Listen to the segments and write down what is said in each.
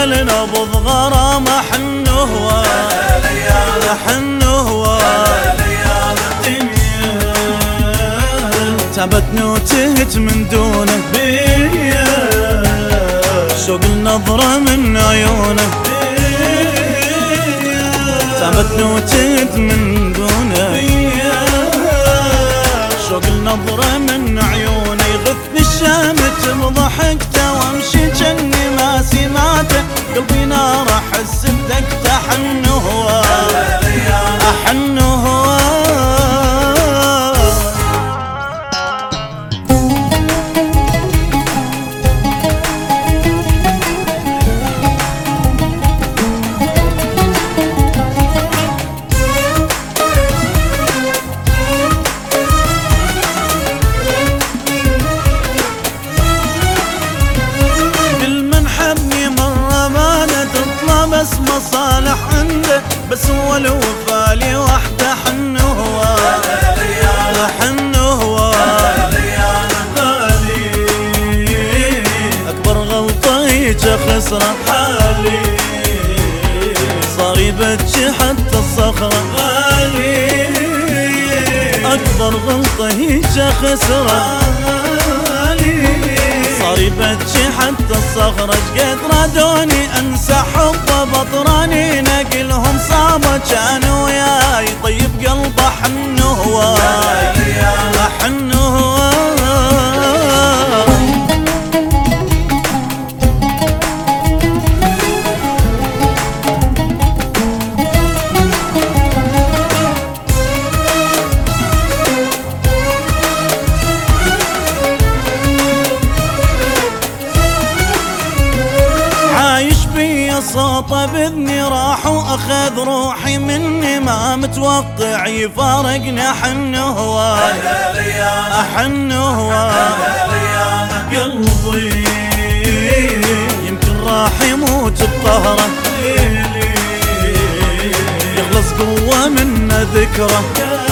ليل نبض غرام حن هو حن هو تعبتني وتهت من دونه شوق النظرة من عيونه تعبتني وتهت من دونه شوق النظرة من عيونه يغث بالشامت بضحكته وامشي جني ما سمعته قلبي نار احس بدقته حن هو احن هو بس مصالح عنده بس هو الوفا لي وحده حن هو حن هو أكبر غلطة هيك خسرة حالي صار يبكي حتى الصخرة غالي أكبر غلطة هيك خسرة صار يبكي حتى الصخرة شقد رادوني انسى حبه بطراني نقلهم صابه كانوا وياي طيب قلبه حن هو حن هو صوته بإذني راح وأخذ روحي مني ما متوقع يفارقني حن هو أحن هو قلبي يمكن راح يموت بقهره يخلص قوة من ذكره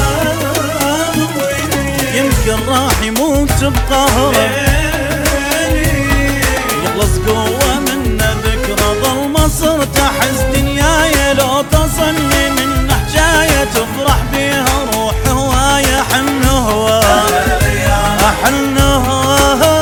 يمكن راح يموت بقهره يخلص قوة من ذكره ظل صرت احس دنياي لو تصلني من حجايه تفرح بيها روح هوايه حن هو حن هو